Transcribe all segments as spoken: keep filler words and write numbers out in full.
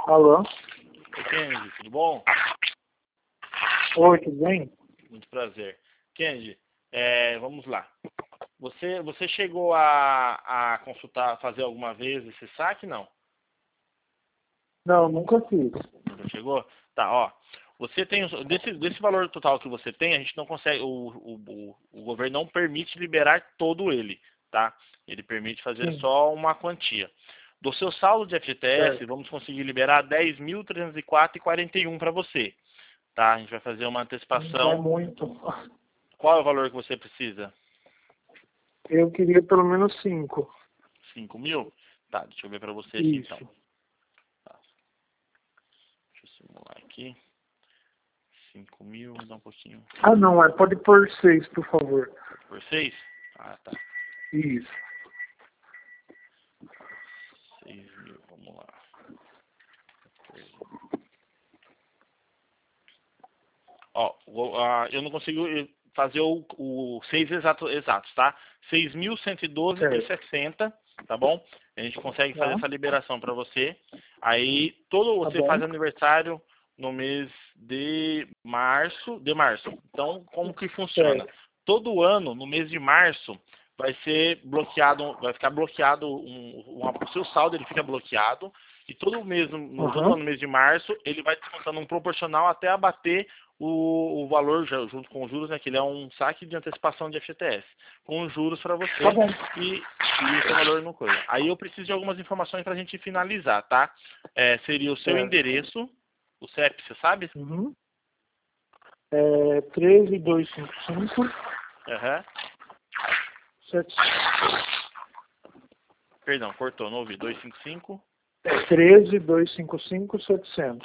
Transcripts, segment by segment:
Alô? Oi, Kennedy, tudo bom? Oi, tudo bem? Muito prazer. Kennedy, é, vamos lá. Você, você chegou a, a consultar, fazer alguma vez esse saque, não? Não, nunca fiz. Nunca chegou? Tá, ó. Você tem, os- desse, desse valor total que você tem, a gente não consegue, o, o, o, o governo não permite liberar todo ele, tá? Ele permite fazer Sim, só uma quantia. Do seu saldo de F G T S, certo. vamos conseguir liberar dez mil trezentos e quatro reais e quarenta e um para você, tá? A gente vai fazer uma Não é antecipação. muito. Qual é o valor que você precisa? Eu queria pelo menos cinco. Cinco mil? Tá, deixa eu ver para você aqui então. Isso. Tá, deixa eu simular aqui. Cinco mil, dá um pouquinho. Ah, não, é, pode pôr seis, por favor. Por seis? Ah, tá. Isso. Seis mil, vamos lá. Ó, o- a- eu não consigo eh, fazer o, o seis exato, exatos, tá? Seis mil cento e doze e Certo. sessenta, tá bom? A gente consegue fazer Tá, essa liberação para você. Aí, todo tá você bom. faz aniversário no mês de março, de março. Então, como que funciona? Certo. Todo ano, no mês de março, vai ser bloqueado, vai ficar bloqueado um, um- o seu saldo, ele fica bloqueado. E todo mês, no, todo Aham. ano, no mês de março, ele vai descontando um proporcional até abater o, o valor já, junto com os juros, né, que ele é um saque de antecipação de F G T S, com os juros para você Tá bom. e, e esse valor no coisa. Aí eu preciso de algumas informações para a gente finalizar, tá? É, seria o seu Certo. endereço, o C E P, você sabe? Uhum. É treze, dois cinco cinco, Aham. sete. Perdão, cortou, não ouvi. duzentos e cinquenta e cinco, É treze, dois cinco cinco, setecentos.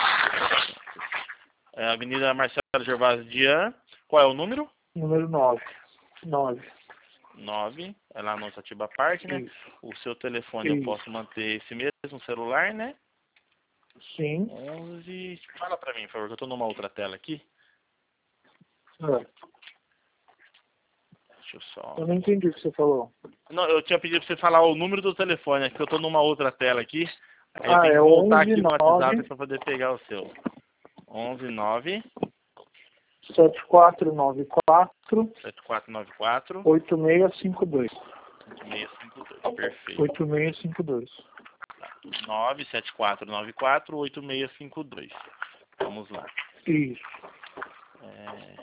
é, Avenida Marcelo Gervásio Dian. Qual é o número? Número nove. Nove. Nove. É lá no Satiba Park, né? Isso. O seu telefone eu Isso. posso manter esse mesmo celular, né? Sim. onze. Fala pra mim, por favor, que eu tô numa outra tela aqui. Certo. Deixa eu só. Eu não entendi o que você falou. Não, eu tinha pedido pra você falar o número do telefone, é que eu tô numa outra tela aqui. Aí eu Ah, tenho é que voltar onze, aqui no WhatsApp nove, pra poder pegar o seu. onze nove sete quatro nove quatro, sete quatro nove quatro oito seis cinco dois. oito seis cinco dois. Perfeito. oito seis cinco dois. nove sete quatro nove quatro oito seis cinco dois. Vamos lá. Isso. É...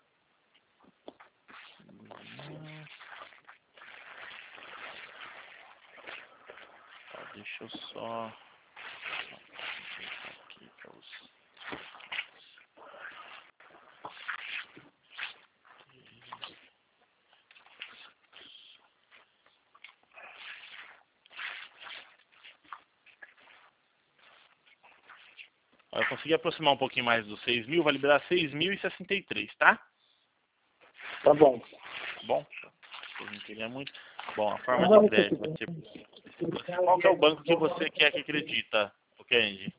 hum, tá, deixa eu só. Aqui pra você. Ó, eu consegui aproximar um pouquinho mais dos seis mil, vai liberar seis mil e sessenta e três, tá? Tá bom. Bom, eu não queria muito. Bom, a forma de Agora você crédito vai ser. Qual que é o banco que você quer que acredita, o Kennedy?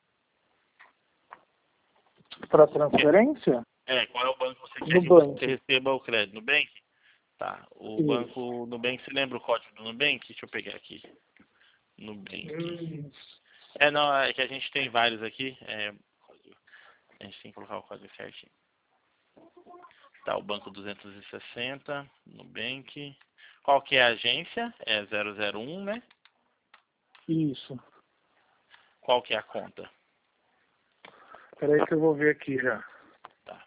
para transferência? É, qual é o banco que você quer que Nubank. você receba o crédito? Nubank? Tá. O Isso. banco Nubank, você lembra o código do Nubank? Deixa eu pegar aqui. Nubank. Hum, É, não, é que a gente tem vários aqui. É, a gente tem que colocar o código certinho. Tá, o banco duzentos e sessenta, Nubank. Qual que é a agência? É zero zero um, né? Isso. Qual que é a conta? Peraí que eu vou ver aqui já. Tá.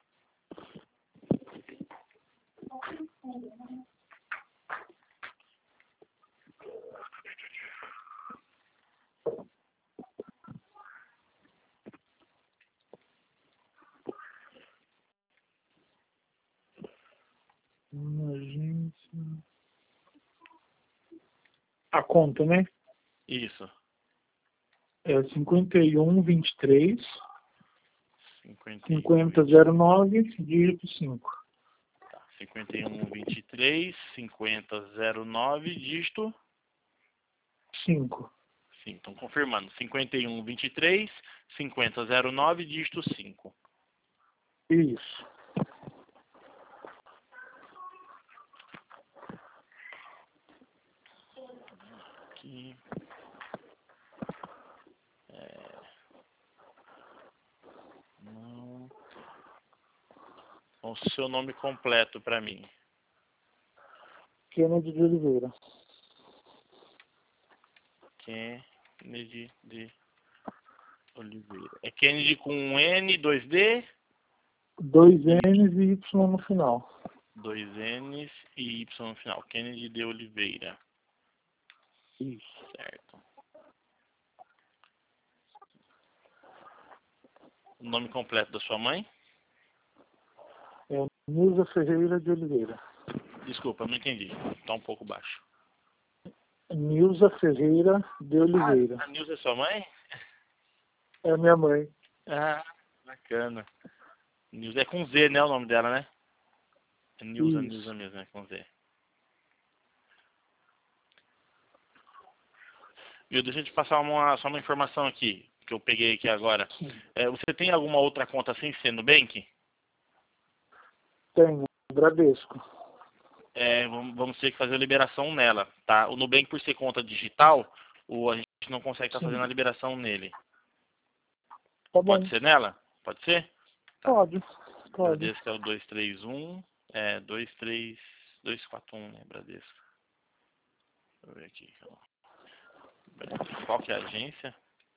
Hum, Agência. A conta, né? Isso. É cinquenta e um, vinte e três, cinquenta e um, cinquenta zero nove, dígito cinco. tá. cinquenta e um, vinte e três, cinquenta zero nove, dígito cinco. cinco. Então, confirmando. cinquenta e um, vinte e três, cinquenta zero nove, dígito cinco. Isso. Aqui. É, O seu nome completo para mim. Kennedy de Oliveira. Kennedy de Oliveira. É Kennedy com um N, dois D? Dois N's e Y no final. Dois N's e Y no final. Kennedy de Oliveira. Isso. Certo. O nome completo da sua mãe? É Nilza Ferreira de Oliveira. Desculpa, não entendi. Tá um pouco baixo. Nilza Ferreira de Oliveira. Ah, a Nilza é sua mãe? É a minha mãe. Ah, bacana. Nilza é com Z, né, o nome dela, né? É Nilza, Isso. Nilza mesmo, é com Z. Viu, deixa eu te passar uma, só uma informação aqui, que eu peguei aqui agora. É, você tem alguma outra conta sem ser Nubank? Tenho. Bradesco. É, vamos, vamos ter que fazer a liberação nela, tá? O Nubank, por ser conta digital, o, a gente não consegue estar fazendo a liberação nele. Tá bom. Pode ser nela? Pode ser? Tá. Pode. Pode. Bradesco é o dois três um, é dois três, dois quatro um, né, Bradesco. Deixa eu ver aqui. Qual que é a agência?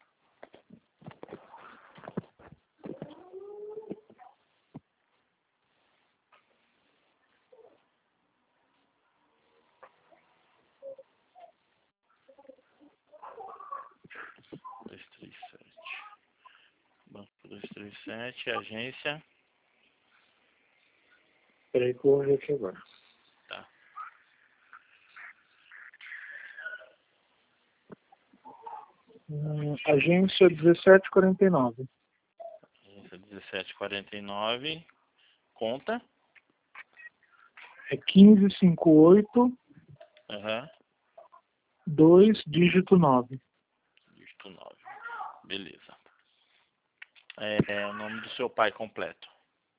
dois três sete. Banco dois três sete, agência. Peraí que eu vou ver aqui agora. Tá. Hum, agência dezessete quarenta e nove. Agência dezessete quarenta e nove. Conta. É quinze cinquenta e oito, Aham. dois, dígito nove. Dígito nove. Beleza. É, é o nome do seu pai completo.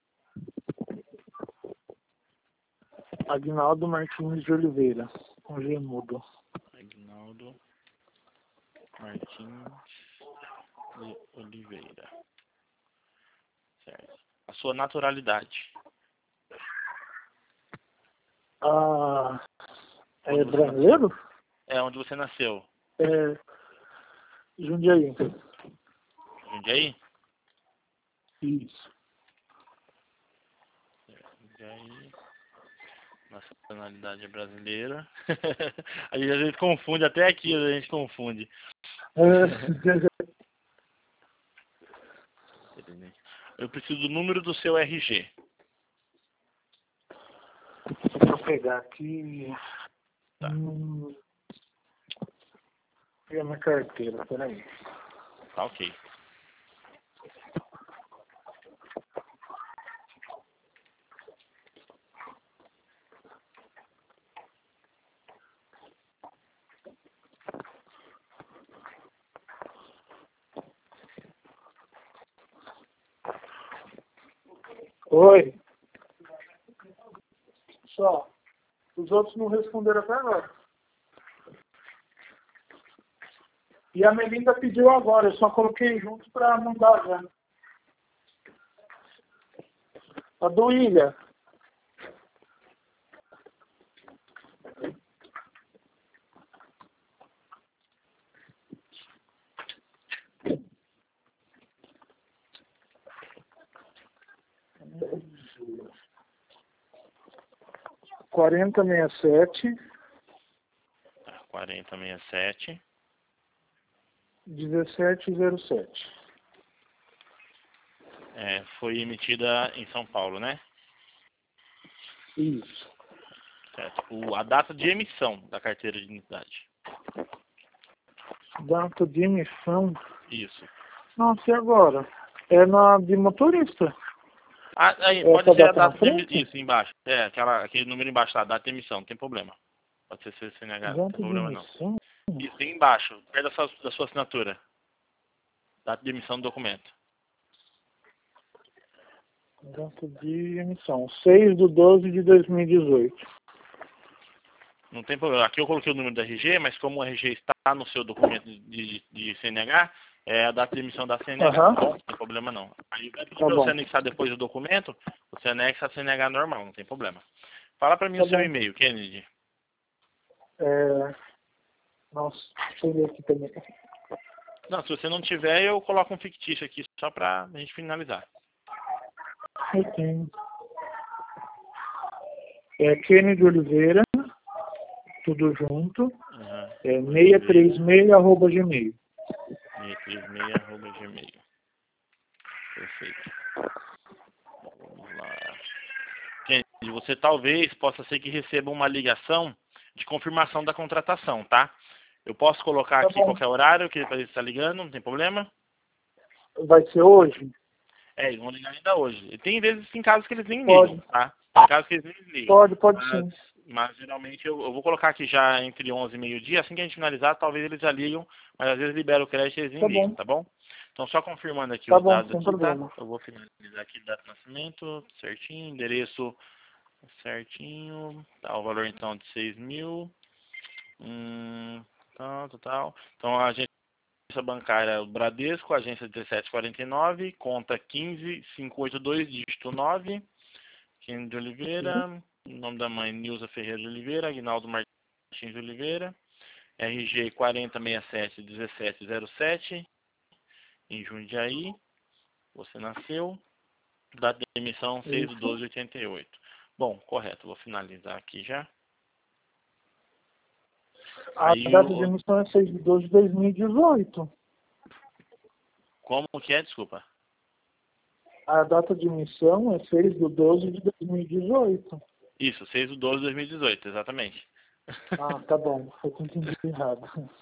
Agnaldo Martins de Oliveira. Com G mudo. Agnaldo Martins de Oliveira. Certo. A sua naturalidade. Ah, é Onde você brasileiro? nasceu? É onde você nasceu. É Jundiaí. Jundiaí? Isso. Jundiaí. Nacionalidade brasileira. A gente às vezes confunde, até aqui a gente confunde. É, Eu preciso do número do seu R G. deixa eu pegar aqui. Tá. Hum, pegar minha carteira, peraí. Tá ok. Oi. Só. Os outros não responderam até agora. E a Melinda pediu agora, eu só coloquei junto para mandar já. A do Ilha. quarenta sessenta e sete, quarenta sessenta e sete. dezessete zero sete. É, foi emitida em São Paulo, né? Isso. Certo. O, a data de emissão da carteira de identidade. Data de emissão. Isso. Nossa, e agora? É na de motorista. Ah, aí, Essa pode ser a data na data de emissão. frente? Isso, embaixo. É, aquela, aquele número embaixo lá, data de emissão, não tem problema. Pode ser C N H, não Data tem de problema não. emissão? Isso, tem embaixo, perto da sua, da sua assinatura. Data de emissão do documento. Data de emissão. seis de doze de dois mil e dezoito. Não tem problema. Aqui eu coloquei o número do R G, mas como o R G está no seu documento de, de C N H, é a data de emissão da C N H, Aham. tá bom? Não tem problema não. Aí vai pedir Tá para você bom. anexar depois o documento, Você anexa a C N H normal, não tem problema. Fala pra mim Tá o seu bom. e-mail, Kennedy. É... Nossa, deixa eu ver aqui também. Não, se você não tiver, eu coloco um fictício aqui só pra gente finalizar. Eu tenho. É Kennedy Oliveira, tudo junto, Uhum. é seiscentos e trinta e seis arroba gmail. seiscentos e trinta e seis arroba gmail. Perfeito. Bom, vamos lá. Kennedy, você talvez possa ser que receba uma ligação de confirmação da contratação, tá? Eu posso colocar Tá aqui bom. qualquer horário que ele está ligando, não tem problema? Vai ser hoje? É, eles vão ligar ainda hoje. E tem vezes, tem casos que eles nem Pode. ligam, tá? Tem casos que eles nem ligam. Pode, pode Mas, sim. mas geralmente eu, eu vou colocar aqui já entre onze e meio-dia. Assim que a gente finalizar, talvez eles já ligam. Mas às vezes libera o crédito e eles nem Tá ligam, bom. tá bom? Então só confirmando aqui Tá os bom, dados sem aqui, tá? problema. Eu vou finalizar aqui data de nascimento, certinho, endereço certinho. Tá, o valor então de seis mil. Hum, tal, tal, tal. Então a gente agência bancária o Bradesco, agência dezessete quarenta e nove, conta quinze mil quinhentos e oitenta e dois, dígito nove, Kennedy de Sim. Oliveira, nome da mãe Nilza Ferreira de Oliveira, Aguinaldo Martins de Oliveira, R G quarenta sessenta e sete dezessete zero sete, em Jundiaí, você nasceu, data de emissão seis de Isso. doze de oitenta e oito. Bom, correto, vou finalizar aqui já. A Aí, data de o, emissão é seis de doze de dois mil e dezoito. como que é, desculpa? A data de emissão é seis de doze de dois mil e dezoito. Isso, seis de doze de dois mil e dezoito, exatamente. Ah, tá bom. Foi que eu entendi errado.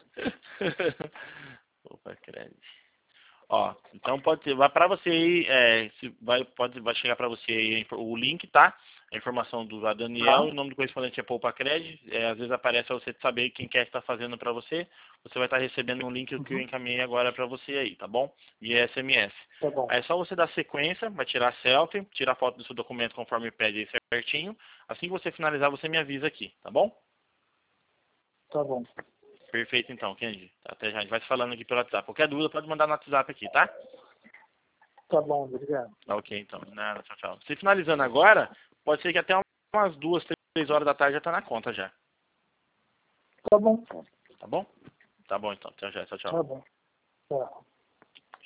Opa, crédito. Ó, então pode ser, vai para você aí, é, se vai, pode, vai chegar para você aí o link, tá? A informação do Daniel, Tá? o nome do correspondente é Poupa Cred, é, às vezes aparece para você saber quem quer estar fazendo para você, você vai estar recebendo um link que eu Uhum. encaminhei agora para você aí, tá bom? Via S M S. Tá bom. Aí é só você dar sequência, vai tirar selfie, tirar foto do seu documento conforme pede aí certinho, assim que você finalizar você me avisa aqui, tá bom? Tá bom. Perfeito então, Kennedy. Até já, a gente vai se falando aqui pelo WhatsApp. Qualquer dúvida pode mandar no WhatsApp aqui, tá? Tá bom, obrigado. Tá ok, então. Nada, tchau, tchau. Se finalizando agora, pode ser que até umas duas, três horas da tarde já tá na conta já. Tá bom. Tá bom? Tá bom então. Tchau, tchau, tchau. Tá bom. Tá.